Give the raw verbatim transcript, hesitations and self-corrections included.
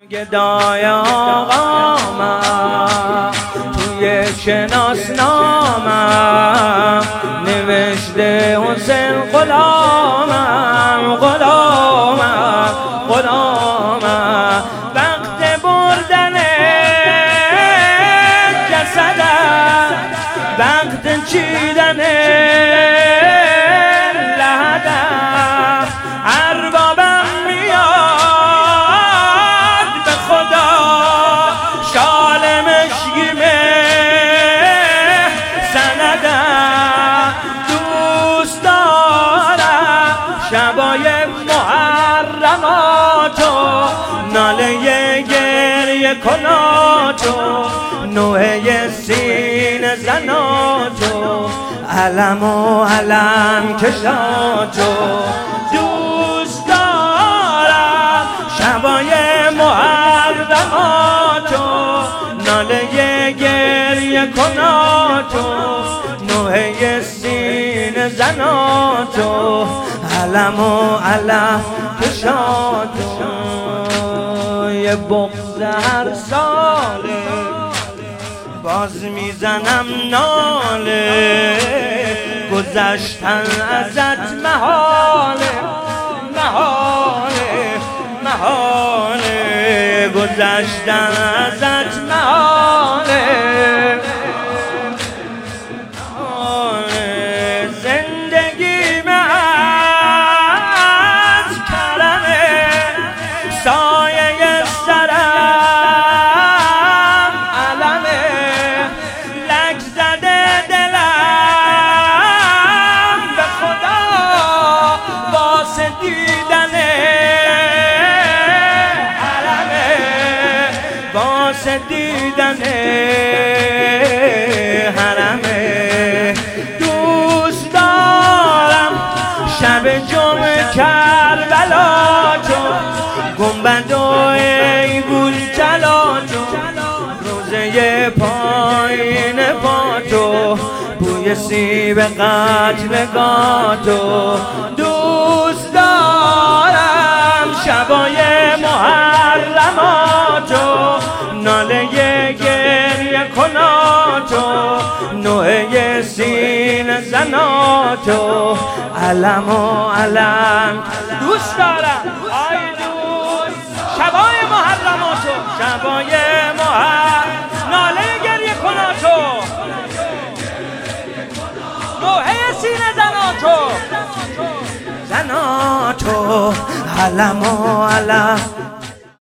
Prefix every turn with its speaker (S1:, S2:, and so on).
S1: گدای آقامم توی شناسنامم نوشته حسین غلامم غلامم غلامم وقت بردن جسدم وقت چیدن لحدم اربابم میاد به خدا شال مشگیمه سندم دوست دارم شبای محرماتو ناله گریه کناتو نوحه سینه زناتو علم و علم کشاتو دوست دارم شبای محرماتو ناله گریه کناتو نوحه سینه زناتو علم و علم کشاتو یه بغض هر ساله باز میزنم ناله گذشتن ازت محاله محاله محاله گذشتن ازت محاله زندگی من از کرمه سایه سرم علمه لک زده دلم به خدا واسه دیدن علمه واسه دیدن حرمه دوست دارم شب جمعه کربلا تو گنبد و ایگول جلاتو روزه پایین پاتو بوی سیب قتلگاتو دوست دارم شبای محرماتو ناله گریه کناتو نوحه سینه زناتو علم و علم دوست دارم آی دوست شبای محرماتو شبای محرم ناله گریه کناتو نوحه سینه زناتو زناتو علم و علم